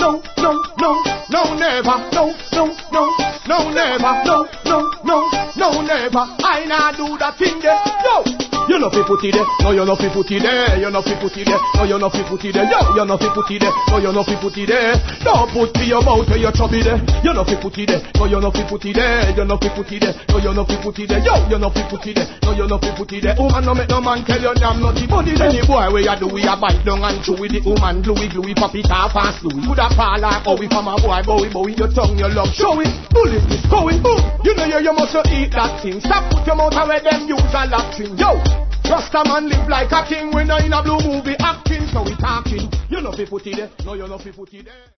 no, no, no, no, never, no, no, no, no, never, no, no, no, no, never. I not do that thing there, yo. You know fi put it there, no you know fi put it there, you know fi put it there, no you know fi put it there, yo, you know fi put it there, no you know fi put it there. Don't put to your mouth where you chubby there, you know fi put it there, no you know fi put it there, you know fi put it there, no you know fi put it there, yo, you know fi put it there, no you know fi put it there. Woman no make no man tell you damn naughty, but it any boy where you do we a bite down and chew with the woman, gluey, pop it off fast, Louis. Coulda fall like Owie from a boy, bowie, your tongue, your love, show it, bullet is going, you know you must eat that thing. Stop put your mouth where them use a lot thing, yo. Rasta man live like a king. We know in a blue movie acting, so we talking. You know fi put it there, no you know fi put it there.